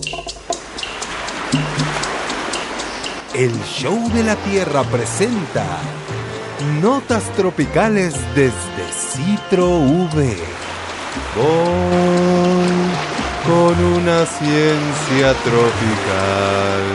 El Show de la Tierra presenta Notas Tropicales desde Citro V. Con una ciencia tropical.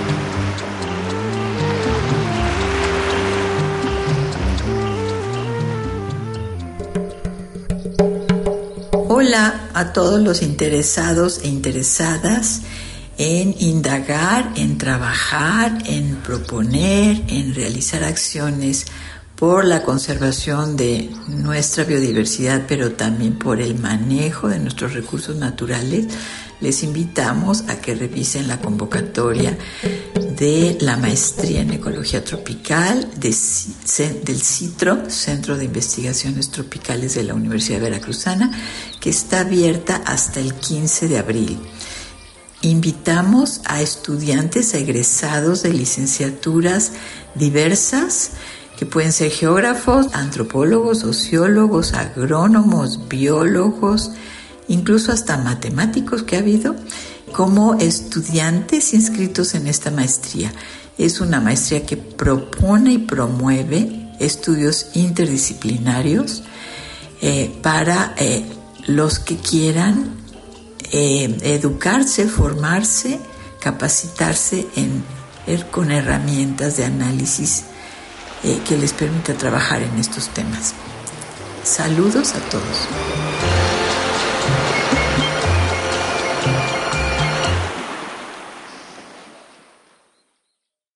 Hola a todos los interesados e interesadas en indagar, en trabajar, en proponer, en realizar acciones por la conservación de nuestra biodiversidad, pero también por el manejo de nuestros recursos naturales. Les invitamos a que revisen la convocatoria de la maestría en ecología tropical del CITRO, Centro de Investigaciones Tropicales de la Universidad Veracruzana, que está abierta hasta el 15 de abril. Invitamos a estudiantes egresados de licenciaturas diversas, que pueden ser geógrafos, antropólogos, sociólogos, agrónomos, biólogos, incluso hasta matemáticos que ha habido, como estudiantes inscritos en esta maestría. Es una maestría que propone y promueve estudios interdisciplinarios para los que quieran educarse, formarse, capacitarse con herramientas de análisis que les permita trabajar en estos temas. Saludos a todos.